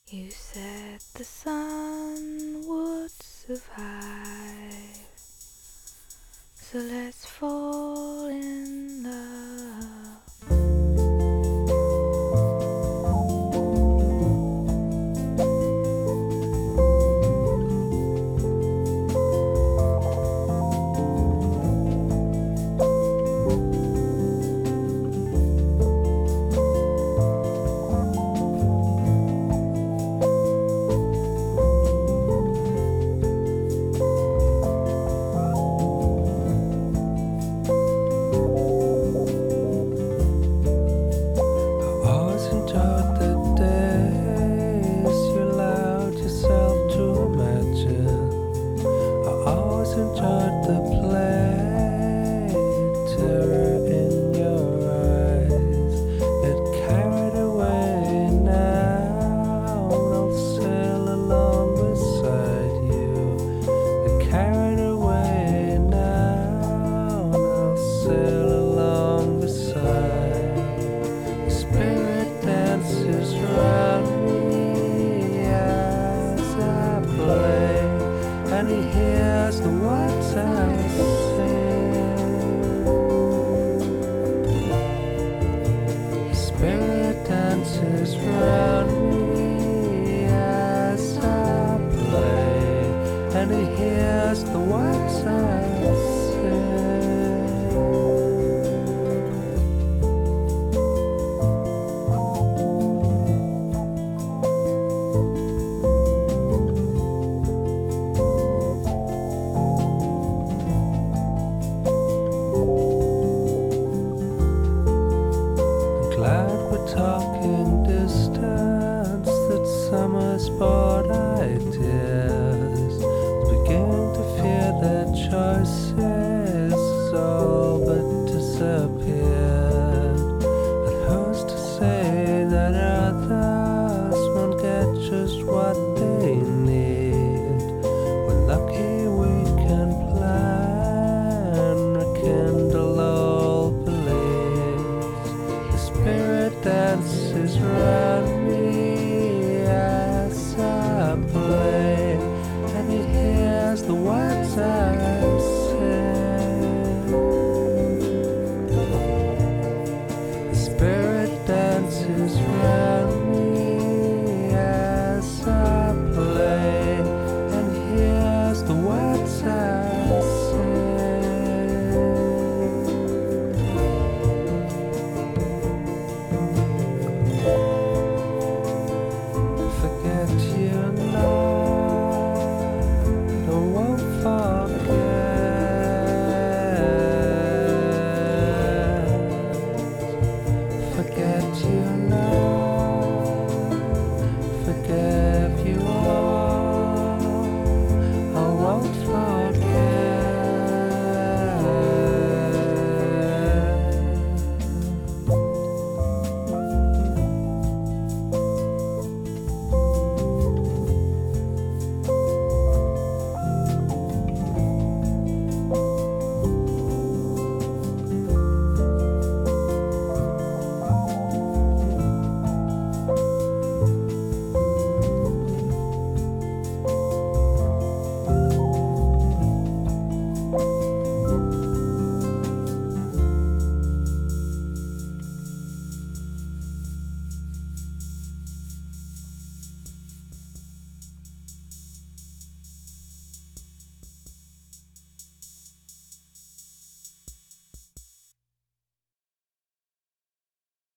You said the sun would survive, so let's fall in love. Enjoyed the play, terror in your eyes. Get carried away now, and I'll sail along beside you. Get carried away now, and I'll sail along beside you. The spirit dances round me as I play, and he hears the words I sing. The spirit dances round me as I play, and he hears the words I sing. Glad we're talking.